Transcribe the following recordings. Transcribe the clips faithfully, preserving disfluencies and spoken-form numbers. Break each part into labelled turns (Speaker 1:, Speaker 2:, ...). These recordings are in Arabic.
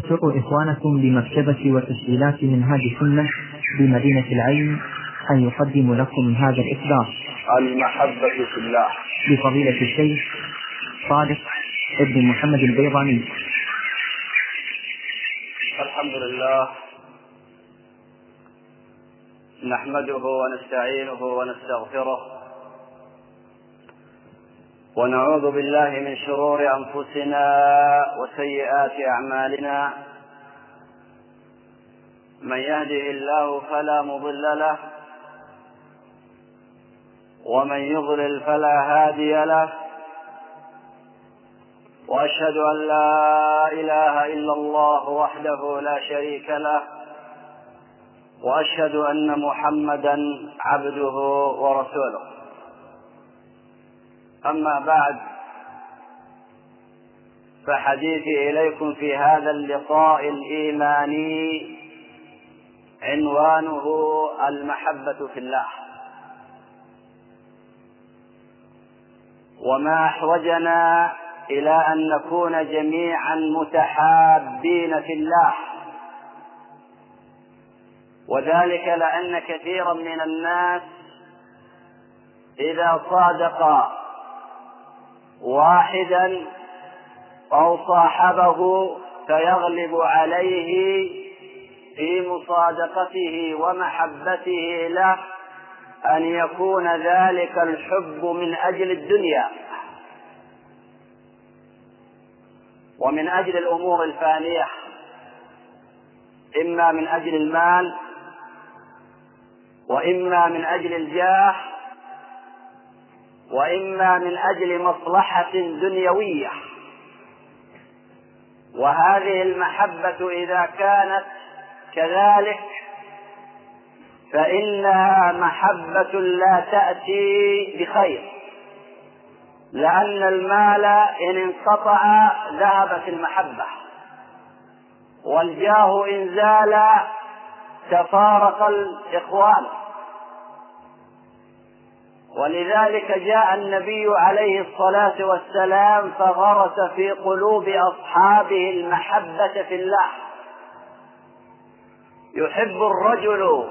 Speaker 1: أشكر إخوانكم بمكتبة وتسجيلات منهاج السنة بمدينة العين أن يقدم لكم هذا الإصدار
Speaker 2: المحبة في الله
Speaker 1: بفضيلة الشيخ صادق ابن محمد البيضاني.
Speaker 2: الحمد لله نحمده ونستعينه ونستغفره ونعوذ بالله من شرور أنفسنا وسيئات أعمالنا. من يهده الله فلا مضل له ومن يضلل فلا هادي له، وأشهد أن لا إله إلا الله وحده لا شريك له، وأشهد أن محمدا عبده ورسوله. أما بعد، فحديثي إليكم في هذا اللقاء الإيماني عنوانه المحبة في الله. وما أحوجنا إلى أن نكون جميعا متحابين في الله، وذلك لأن كثيرا من الناس إذا صادق واحدا أو صاحبه فيغلب عليه في مصادقته ومحبته له أن يكون ذلك الحب من أجل الدنيا ومن أجل الأمور الفانية، إما من أجل المال وإما من أجل الجاه وإما من أجل مصلحة دنيوية. وهذه المحبة إذا كانت كذلك فإنها محبة لا تأتي بخير، لأن المال إن انقطع ذهبت المحبة، والجاه إن زال تفارق الإخوان. ولذلك جاء النبي عليه الصلاة والسلام فغرس في قلوب أصحابه المحبة في الله. يحب الرجل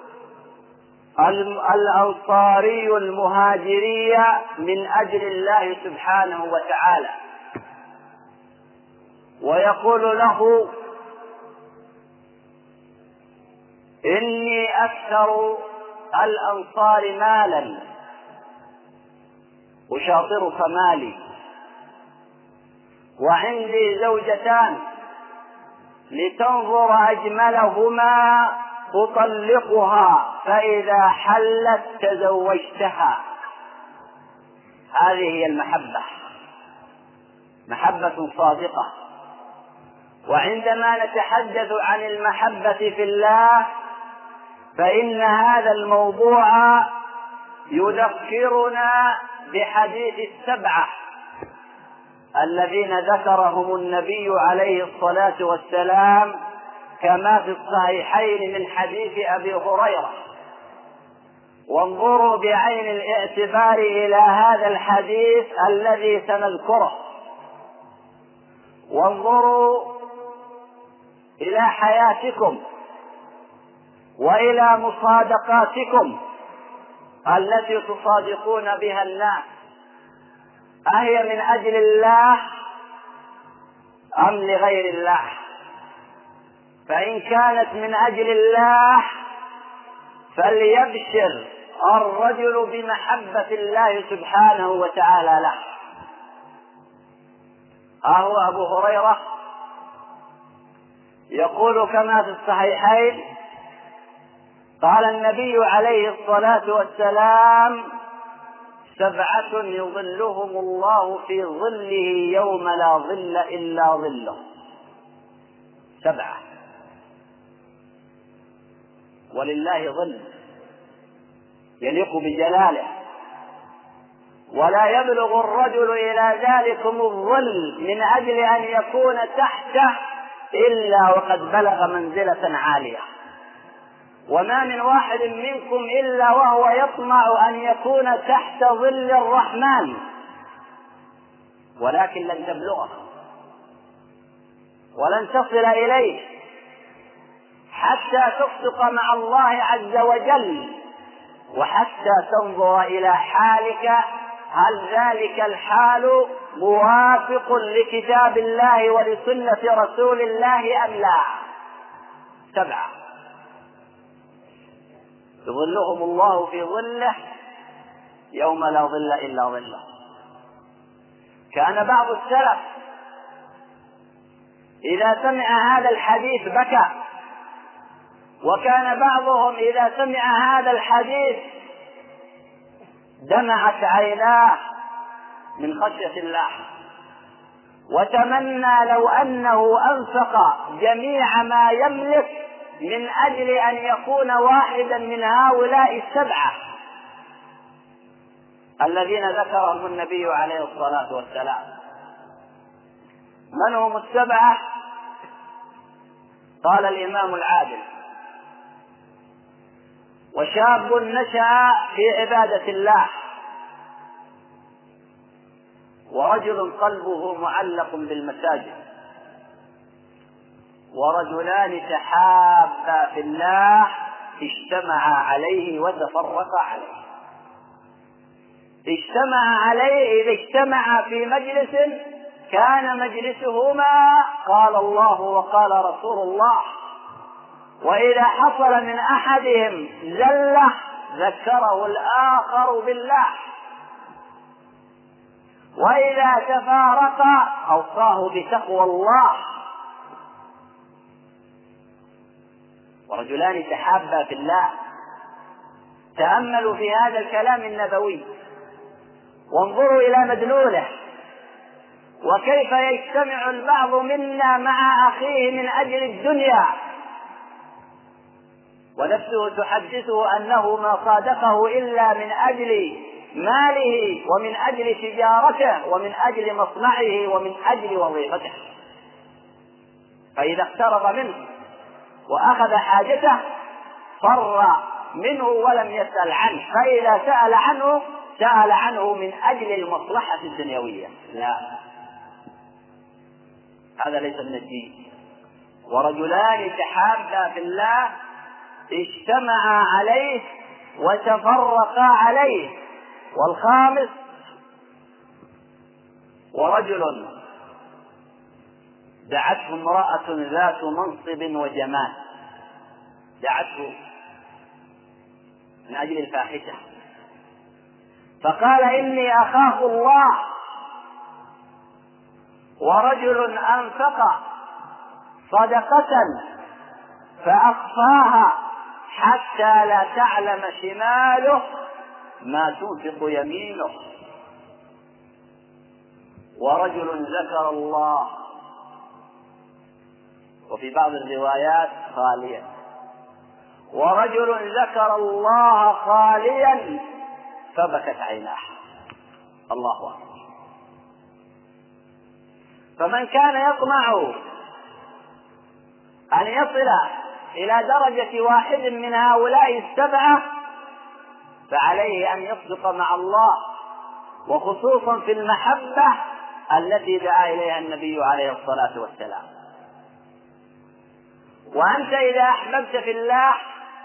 Speaker 2: الأنصاري المهاجري من أجل الله سبحانه وتعالى، ويقول له: إني أكثر الأنصار مالا أشاطرك مالي، وعندي زوجتان لتنظر أجملهما أطلقها، فإذا حلت تزوجتها. هذه هي المحبة، محبة صادقة. وعندما نتحدث عن المحبة في الله فإن هذا الموضوع يذكرنا بحديث السبعة الذين ذكرهم النبي عليه الصلاة والسلام كما في الصحيحين من حديث أبي هريرة. وانظروا بعين الاعتبار إلى هذا الحديث الذي سنذكره، وانظروا إلى حياتكم وإلى مصادقاتكم التي تصادقون بها الناس، أهي من أجل الله أم لغير الله؟ فإن كانت من أجل الله فليبشر الرجل بمحبة الله سبحانه وتعالى له. أهو أبو هريرة يقول كما في الصحيحين: قال النبي عليه الصلاة والسلام: سبعة يظلهم الله في ظله يوم لا ظل إلا ظله. سبعة، ولله ظل يليق بجلاله، ولا يبلغ الرجل إلى ذلكم الظل من أجل أن يكون تحته إلا وقد بلغ منزلة عالية. وما من واحد منكم إلا وهو يطمع أن يكون تحت ظل الرحمن، ولكن لن تبلغه. ولن تصل إليه حتى تصدق مع الله عز وجل، وحتى تنظر إلى حالك هل ذلك الحال موافق لكتاب الله ولسنة رسول الله أم لا. سبعة يظلهم الله في ظله يوم لا ظل إلا ظله. كان بعض السلف إذا سمع هذا الحديث بكى، وكان بعضهم إذا سمع هذا الحديث دمعت عيناه من خشية الله، وتمنى لو أنه أنفق جميع ما يملك من أجل أن يكون واحدا من هؤلاء السبعة الذين ذكرهم النبي عليه الصلاة والسلام. من هم السبعة؟ قال الإمام العادل: وشاب نشأ في عبادة الله، ورجل قلبه معلق بالمساجد، ورجلان تحابا في الله اجتمعا عليه وتفرقا عليه. اجتمعا عليه إذا اجتمعا في مجلس كان مجلسهما قال الله وقال رسول الله، وإذا حصل من أحدهم زلة ذكره الآخر بالله، وإذا تفارق أوصاه بتقوى الله. ورجلان تحابا في الله. تأملوا في هذا الكلام النبوي وانظروا إلى مدلوله، وكيف يجتمع البعض منا مع أخيه من أجل الدنيا، ونفسه تحدثه أنه ما صادقه إلا من أجل ماله ومن أجل تجارته ومن أجل مصنعه ومن أجل وظيفته، فإذا اقترب منه وأخذ حاجته فر منه ولم يسأل عنه، فإذا سأل عنه سأل عنه من أجل المصلحة الدنيوية. لا، هذا ليس من الدين. ورجلان تحابا في الله اجتمعا عليه وتفرقا عليه. والخامس: ورجل دعته امرأة ذات منصب وجمال، دعته من أجل الفاحشة، فقال: إني أخاف الله. ورجل أنفق صدقة فأخفاها حتى لا تعلم شماله ما تنفق يمينه. ورجل ذكر الله، وفي بعض الروايات خاليا. ورجل ذكر الله خاليا فبكت عيناه. الله أكبر. فمن كان يطمع أن يصل إلى درجة واحد من هؤلاء السبعة فعليه أن يصدق مع الله، وخصوصا في المحبة التي دعا إليها النبي عليه الصلاة والسلام. وأنت إذا أحببت في الله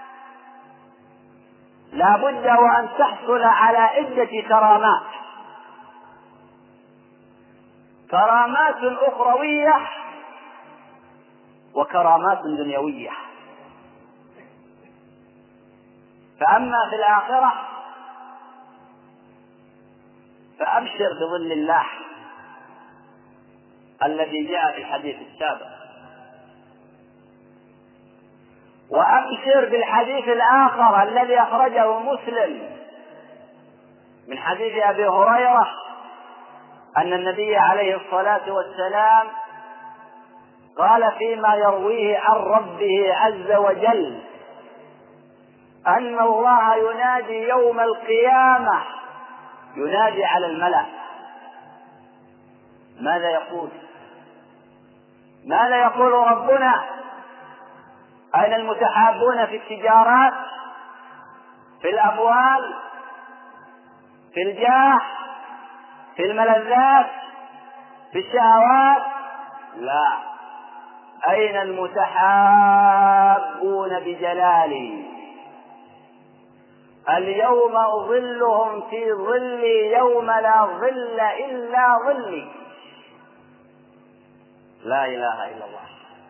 Speaker 2: لا بد وأن تحصل على عدة كرامات، كرامات أخروية وكرامات دنيوية. فأما في الآخرة فأبشر بظل الله الذي جاء في الحديث السابق، وأبشر بالحديث الآخر الذي أخرجه مسلم من حديث أبي هريرة أن النبي عليه الصلاة والسلام قال فيما يرويه عن ربه عز وجل أن الله ينادي يوم القيامة، ينادي على الملأ. ماذا يقول؟ ماذا يقول ربنا؟ أين المتحابون في التجارات، في الأموال، في الجاه، في الملذات، في الشهوات؟ لا، أين المتحابون بجلالي؟ اليوم أظلهم في ظلي يوم لا ظل إلا ظلي. لا إله إلا الله.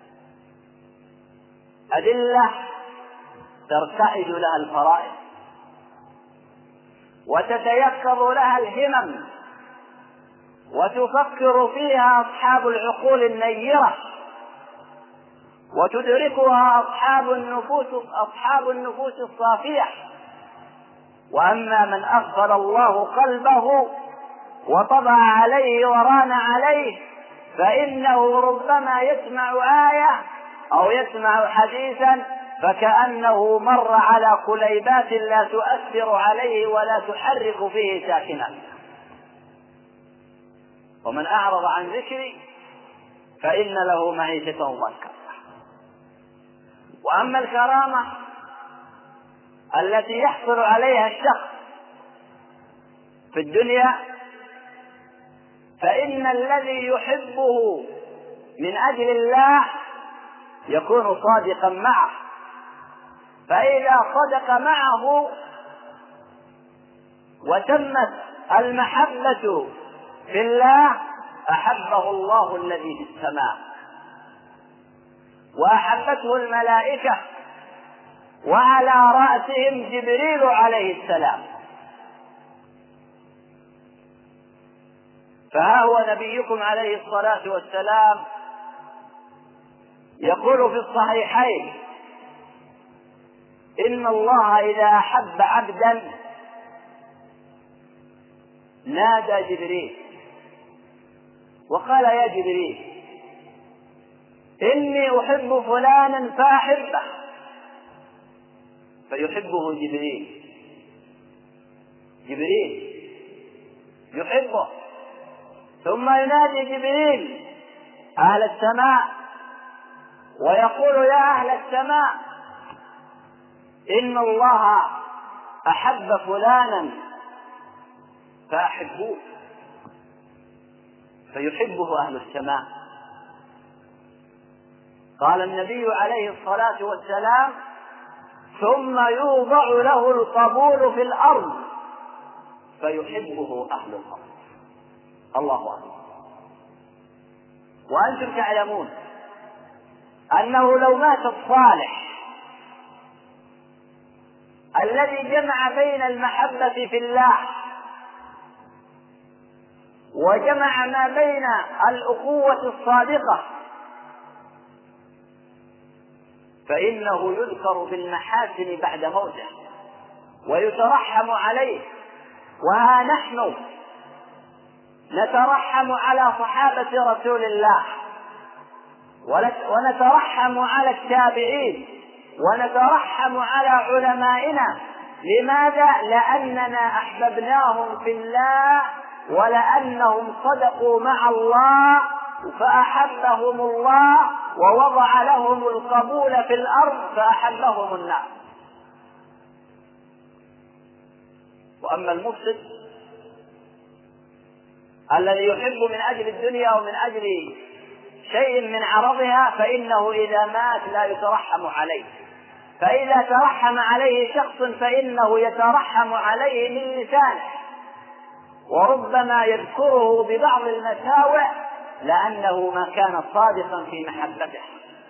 Speaker 2: أدلة ترتعد لها الفرائض وتتيقظ لها الهمم وتفكر فيها أصحاب العقول النيرة وتدركها أصحاب النفوس أصحاب النفوس الصافية. وأما من أغفل الله قلبه وطبع عليه وران عليه فإنه ربما يسمع آية أو يسمع حديثا فكأنه مر على قليبات لا تؤثر عليه ولا تحرك فيه ساكنا. ومن أعرض عن ذكري فإن له معيشة ضنكا. وأما الكرامة التي يحصل عليها الشخص في الدنيا فإن الذي يحبه من أجل الله يكون صادقا معه، فإذا صدق معه وتمت المحبة في الله أحبه الله الذي في السماء وأحبته الملائكة وعلى رأسهم جبريل عليه السلام. فها هو نبيكم عليه الصلاة والسلام يقول في الصحيحين إن الله إذا أحب عبدا نادى جبريل وقال يا جبريل إني أحب فلانا فأحبه، فيحبه جبريل. جبريل يحبه، ثم ينادي جبريل أهل السماء ويقول يا أهل السماء إن الله أحب فلانا فأحبوه، فيحبه أهل السماء. قال النبي عليه الصلاة والسلام ثم يوضع له القبول في الأرض فيحبه أهل الأرض. الله أكبر. وأنتم تعلمون أنه لو مات الصالح الذي جمع بين المحبة في الله وجمع ما بين الأخوة الصادقة فإنه يذكر بالمحاسن بعد موته ويترحم عليه. وها نحن نترحم على صحابة رسول الله ونترحم على التابعين ونترحم على علمائنا. لماذا؟ لأننا أحببناهم في الله ولأنهم صدقوا مع الله فأحبهم الله ووضع لهم القبول في الأرض فأحبهم الناس. وأما المفسد الذي يحب من أجل الدنيا ومن أجل شيء من عرضها فإنه إذا مات لا يترحم عليه، فإذا ترحم عليه شخص فإنه يترحم عليه من لسانه وربما يذكره ببعض المساوئ لأنه ما كان صادقا في محبته.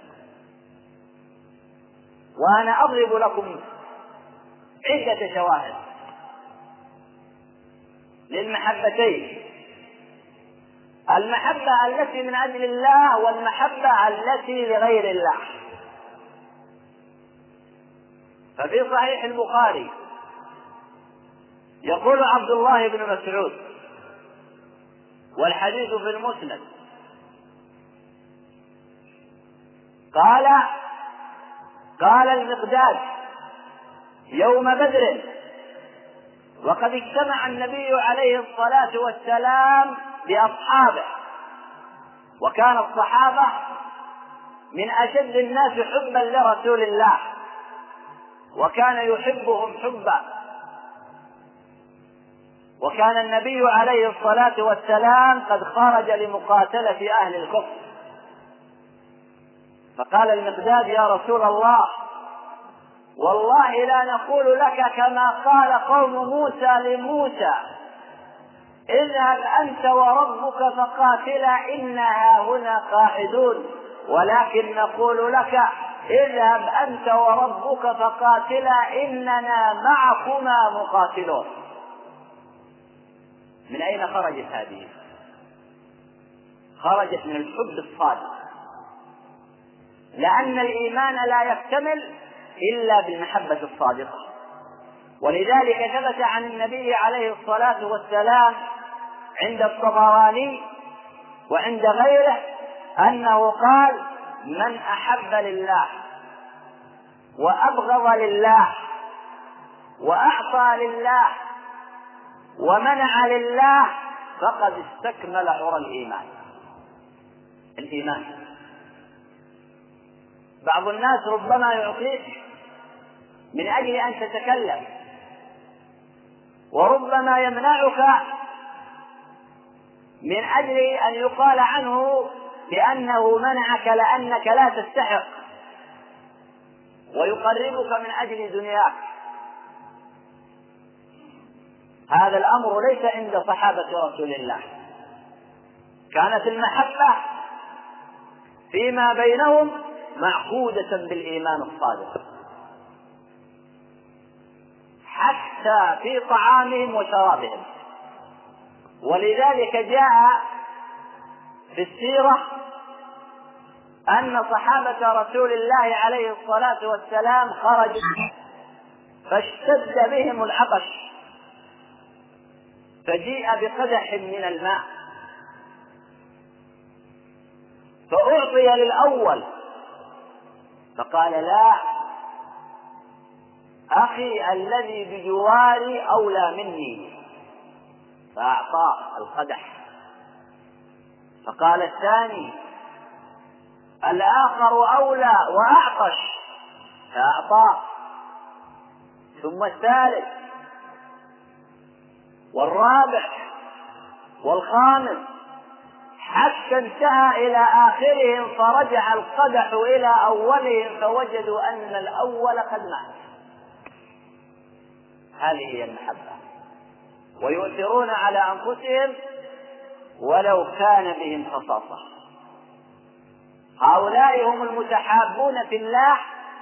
Speaker 2: وأنا أضرب لكم عدة شواهد للمحبتين: المحبة التي من أجل الله والمحبة التي لغير الله. ففي صحيح البخاري يقول عبد الله بن مسعود والحديث في المسند قال قال المقداد يوم بدر وقد اجتمع النبي عليه الصلاة والسلام بأصحابه، وكان الصحابة من أشد الناس حبا لرسول الله وكان يحبهم حبا، وكان النبي عليه الصلاة والسلام قد خرج لمقاتلة أهل الكفر. فقال المقداد: يا رسول الله، والله لا نقول لك كما قال قوم موسى لموسى: اذهب أنت وربك فقاتلا إنا هنا قاعدون، ولكن نقول لك: اذهب أنت وربك فقاتلا إننا معكما مقاتلون. من أين خرجت هذه؟ خرجت من الحب الصادق، لأن الإيمان لا يكتمل إلا بالمحبة الصادقة. ولذلك ثبت عن النبي عليه الصلاة والسلام عند الطبراني وعند غيره أنه قال: من أحب لله وأبغض لله وأعطى لله ومنع لله فقد استكمل عرى الإيمان. الإيمان بعض الناس ربما يعطيك من أجل أن تتكلم، وربما يمنعك من أجل أن يقال عنه بأنه منعك لأنك لا تستحق، ويقربك من أجل دنياك. هذا الأمر ليس عند صحابة رسول الله. كانت المحبة فيما بينهم معقودة بالإيمان الصادق، حتى في طعامهم وشرابهم. ولذلك جاء في السيرة أن صحابة رسول الله عليه الصلاة والسلام خرجوا فاشتد بهم العطش، فجيء بقدح من الماء فأعطي للأول، فقال: لا، أخي الذي بجواري أولى مني، فأعطاه القدح. فقال الثاني: الآخر أولى وأعطش، فأعطاه. ثم الثالث والرابع والخامس، حتى انتهى إلى آخرهم، فرجع القدح إلى أولهم فوجدوا أن الأول قد مات. هذه هي المحبة. ويؤثرون على أنفسهم ولو كان بهم خصاصة. هؤلاء هم المتحابون في الله،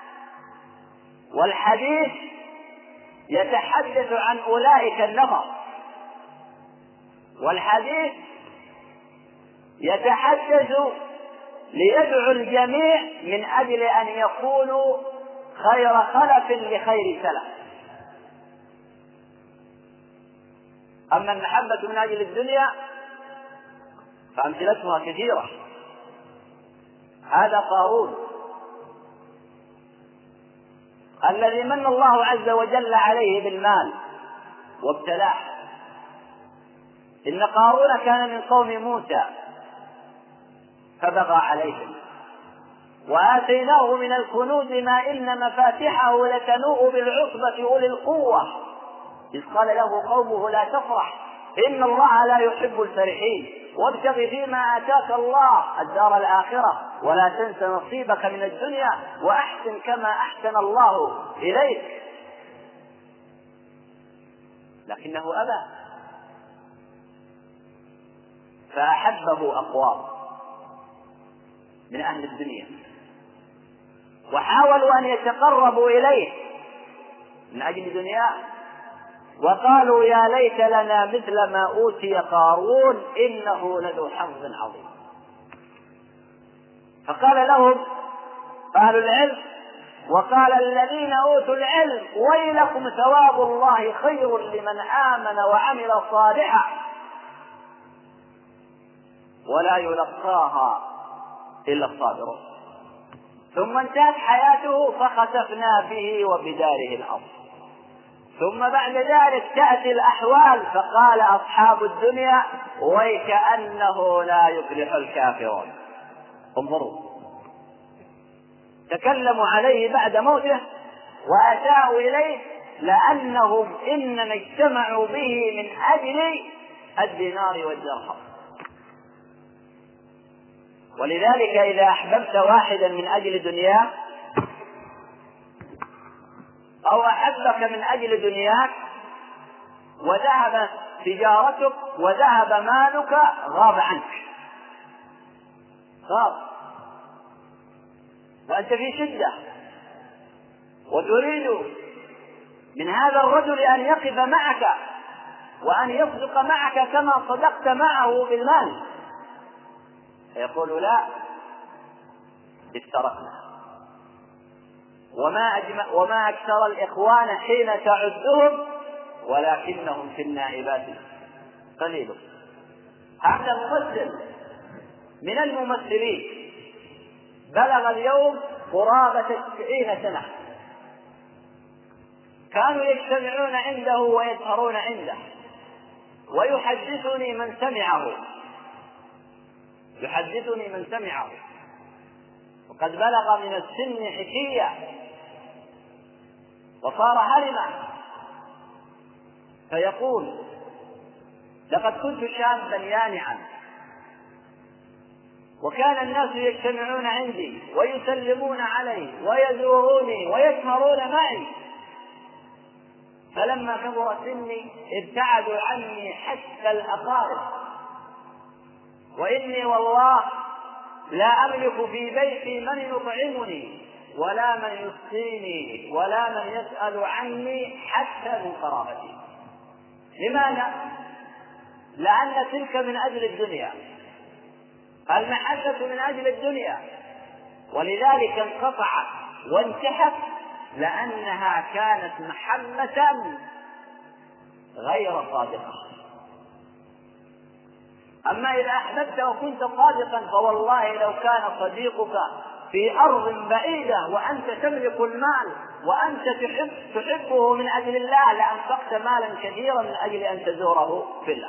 Speaker 2: والحديث يتحدث عن أولئك النفر، والحديث يتحدث ليدعو الجميع من أجل أن يكونوا خير خلف لخير سلف. أما المحبة من أجل الدنيا فأمثلتها كثيرة. هذا قارون الذي من الله عز وجل عليه بالمال وابتلاه. إن قارون كان من قوم موسى فبغى عليهم، وآتيناه من الكنوز ما إن مفاتحه لتنوء بالعصبة أولي القوة، إذ قال له قومه: لا تفرح إن الله لا يحب الفرحين، وابتغ فيما آتاك الله الدار الآخرة ولا تنس نصيبك من الدنيا وأحسن كما أحسن الله إليك. لكنه أبى، فأحبه أقوام من أهل الدنيا وحاولوا أن يتقربوا إليه من أجل دنياه، وقالوا: يا ليت لنا مثل ما أوتي قارون إنه لذو حظ عظيم. فقال لهم أهل العلم وقال الذين أوتوا العلم: ويلكم ثواب الله خير لمن آمن وعمل صالحا ولا يلقاها إلا الصابرون. ثم انتهت حياته فخسفنا به وبداره الأرض. ثم بعد ذلك تأتي الأحوال فقال أصحاب الدنيا: ويكأنه لا يفلح الكافرون. انظروا، تكلموا عليه بعد موته وأتاوا إليه لأنهم إنما اجتمعوا به من أجل الدينار والدرهم. ولذلك إذا أحببت واحدا من أجل دنياه أو أحبك من أجل دنياك وذهب تجارتك وذهب مالك غاب عنك، غاب وأنت في شدة وتريد من هذا الرجل أن يقف معك وأن يصدق معك كما صدقت معه بالمال، فيقول لا، افترقنا. وما, أجمع وما أكثر الإخوان حين تعدهم ولكنهم في النائبات قليل. هذا ممثل من الممثلين بلغ اليوم قرابة تسعين سنة، كانوا يجتمعون عنده ويسهرون عنده، ويحدثني من سمعه يحدثني من سمعه وقد بلغ من السن حكية وصار هرما، فيقول لقد كنت شابا يانعا وكان الناس يجتمعون عندي ويسلمون علي ويزوروني ويسهرون معي، فلما كبر سني ابتعدوا عني حتى الأقارب، وإني والله لا أملك في بيتي من يطعمني ولا من يسقيني ولا من يسأل عني حتى من قرابتي. لماذا؟ لأن تلك من أجل الدنيا، المحبة من أجل الدنيا، ولذلك انقطعت وانتهت لأنها كانت محبة غير صادقة. أما إذا أحببت وكنت صادقا فوالله لو كان صديقك في أرض بعيدة وأنت تملك المال وأنت تحب تحبه من أجل الله لأنفقت مالا كثيرا من أجل أن تزوره في الله.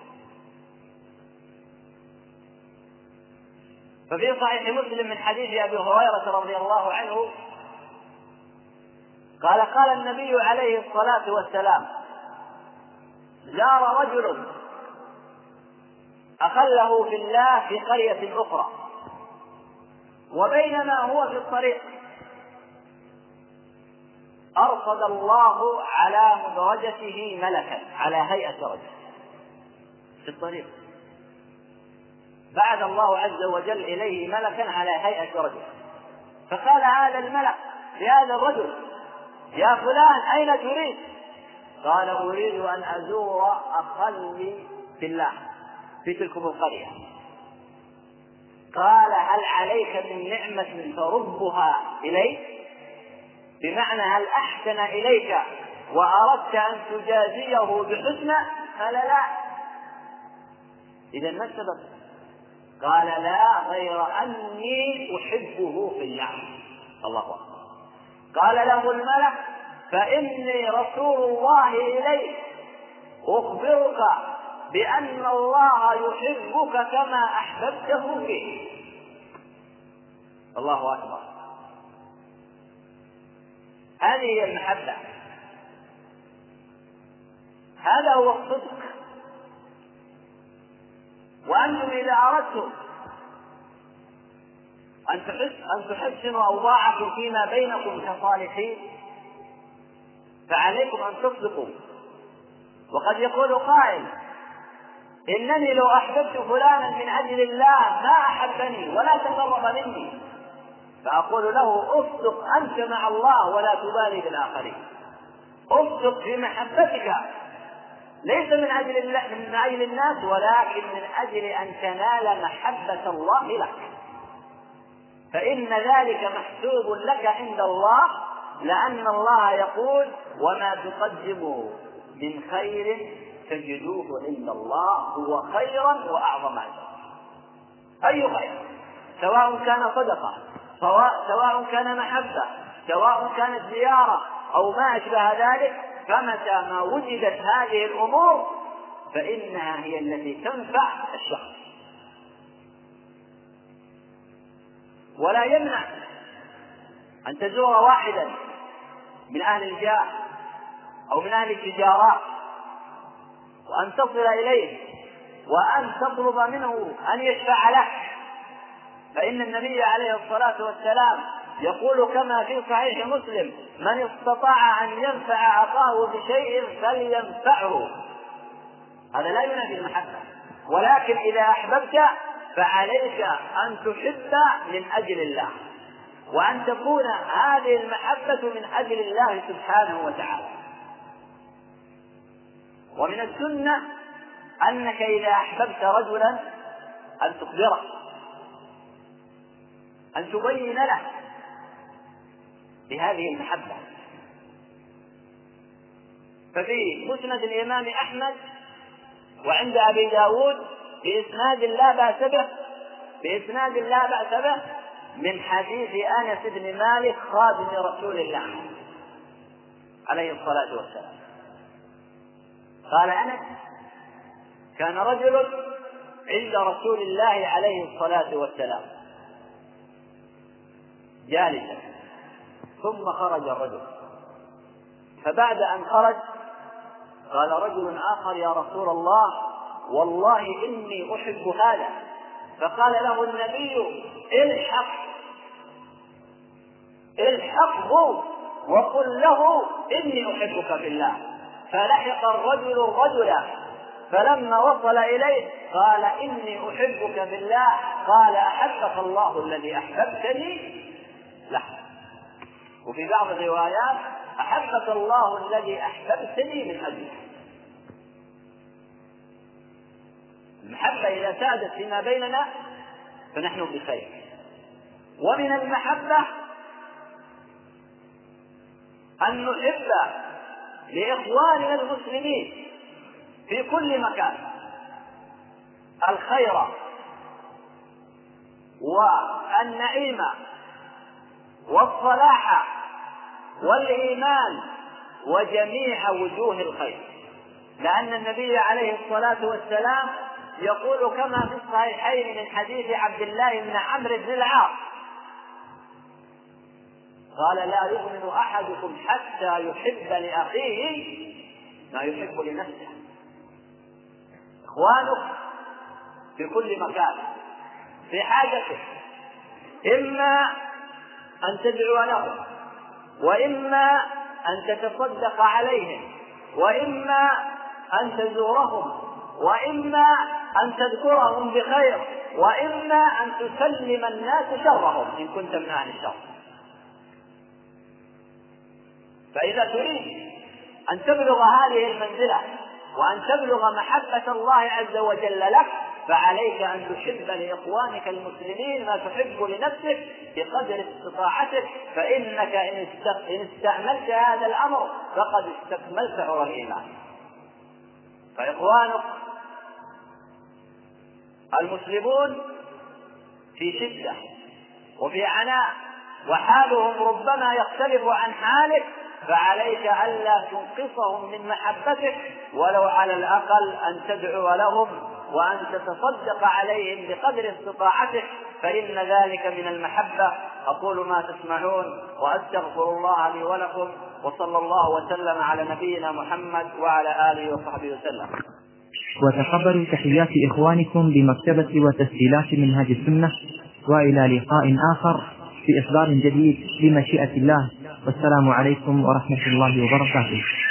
Speaker 2: ففي صحيح مسلم من حديث أبي هريرة رضي الله عنه قال قال النبي عليه الصلاة والسلام: زار رجل أخله في الله في قرية أخرى، وبينما هو في الطريق أرصد الله على مدرجته ملكا على هيئة رجل في الطريق، بعث الله عز وجل إليه ملكا على هيئة رجل، فقال هذا الملك لهذا الرجل: يا فلان أين تريد؟ قال: أريد أن أزور أخلي في الله في تلكم القرية. قال: هل عليك من نعمة تردها إليك؟ بمعنى هل أحسن إليك وأردت أن تجازيه بحسنى؟ قال: لا. إذا ما السبب؟ قال: لا، غير أني أحبه في الله. الله أكبر. قال له الملك: فإني رسول الله إليك أخبرك بأن الله يحبك كما أحببته فيه. الله أكبر. هذه هي المحبة، هذا هو الصدق. وأنتم إذا أردتم أن تحسنوا أوضاعكم فيما بينكم كصالحين فعليكم أن تصدقوا. وقد يقول قائل: إنني لو أحببت فلانا من أجل الله ما أحبني ولا تقرب مني، فأقول له: اصدق أنت مع الله ولا تبالي بالآخرين، اصدق في محبتك ليس من أجل الله من أجل الناس ولكن من أجل أن تنال محبة الله لك، فإن ذلك محسوب لك عند الله، لأن الله يقول: وما تقدموا من خير تجدوه عند الله هو خيرا وأعظم أجرا. أي خير، سواء كان صدقة، سواء كان محبة، سواء كانت زيارة أو ما أشبه ذلك، فمتى ما وجدت هذه الأمور فإنها هي التي تنفع الشخص. ولا يمنع أن تزور واحدا من أهل الجاه أو من أهل التجارات وأن تصل إليه وأن تطلب منه أن يشفع لك، فإن النبي عليه الصلاة والسلام يقول كما في صحيح مسلم: من استطاع أن ينفع أخاه بشيء فلينفعه. هذا لا ينافي المحبة، ولكن إذا أحببت فعليك أن تحب من أجل الله، وأن تكون هذه المحبة من أجل الله سبحانه وتعالى. ومن السنة أنك إذا أحببت رجلا أن تخبره، أن تبين له بهذه المحبة. ففي مسند الإمام أحمد وعند أبي داود بإسناد لا بأس به بإسناد لا بأس به من حديث أنس بن مالك خادم رسول الله عليه الصلاة والسلام. قال أنس: كان رجل عند رسول الله عليه الصلاة والسلام جالسا، ثم خرج الرجل، فبعد أن خرج قال رجل آخر: يا رسول الله، والله إني أحب هذا. فقال له النبي: الحق الحقه وقل له إني أحبك في الله. فلحق الرجل الرجل، فلما وصل إليه قال: إني أحبك في الله. قال: أحبك الله الذي أحببتني له. وفي بعض الروايات: أحبك الله الذي أحببتني من أجله. المحبة إذا سادت فيما بيننا فنحن بخير. ومن المحبة أن نحب لإخواننا المسلمين في كل مكان الخير والنعيم والصلاح والإيمان وجميع وجوه الخير، لأن النبي عليه الصلاة والسلام يقول كما في الصحيحين من حديث عبد الله بن عمرو بن العاص قال: لا يؤمن أحدكم حتى يحب لأخيه ما يحب لنفسه. إخوانك في كل مكان في حاجته، إما أن تدعو لهم، وإما أن تتصدق عليهم، وإما أن تزورهم، وإما أن تذكرهم بخير، وإما أن تسلم الناس شرهم إن كنت من أهل الشر. فإذا تريد أن تبلغ هذه المنزلة وأن تبلغ محبة الله عز وجل لك، فعليك أن تحب لإخوانك المسلمين ما تحب لنفسك بقدر استطاعتك، فإنك إن استعملت هذا الأمر فقد استكملت عرى الإيمان. فإخوانك المسلمون في شدة وفي عناء، وحالهم ربما يختلف عن حالك، فعليك ألا تنقصهم من محبتك، ولو على الأقل أن تدعو لهم وأن تتصدق عليهم بقدر استطاعتك، فإن ذلك من المحبة. أقول ما تسمعون وأستغفر الله لي ولكم، وصلى الله وسلم على نبينا محمد وعلى آله وصحبه وسلم.
Speaker 1: وتقبلوا تحيات إخوانكم بمكتبة وتسجيلات منهاج السنة، وإلى لقاء آخر في إصدار جديد بمشيئة الله، والسلام عليكم ورحمة الله وبركاته.